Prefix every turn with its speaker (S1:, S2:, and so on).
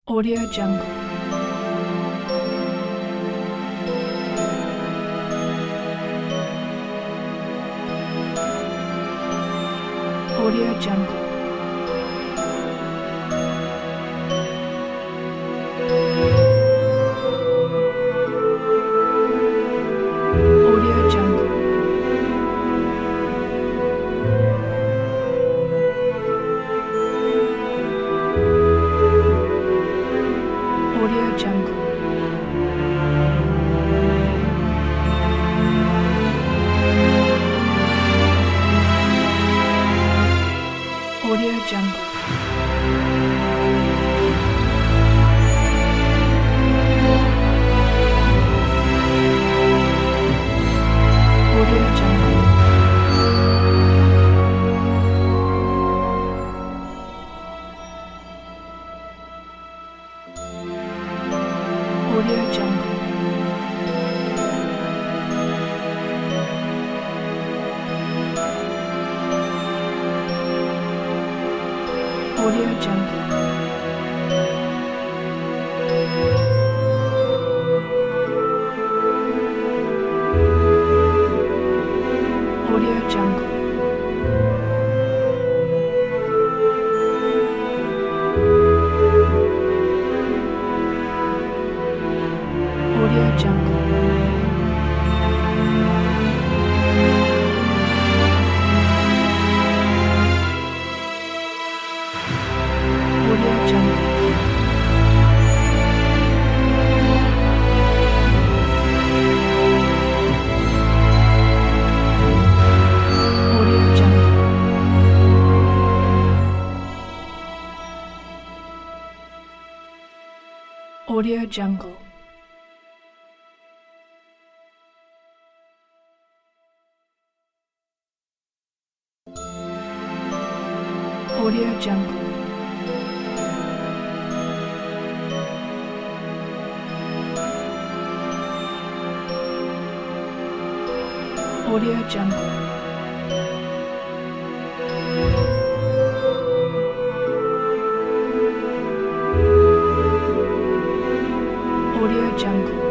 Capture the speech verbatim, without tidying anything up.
S1: Audio Jungle. Audio Jungle. Audio Jungle. Audio Jungle. Audio Jungle. Audio Jungle. Audio Jungle. Audio Jungle. Audio Jungle. Audio Jungle. Audio Jungle. Audio Jungle. Audio Jungle. Audio Jungle. Audio Jungle. Audio Jungle.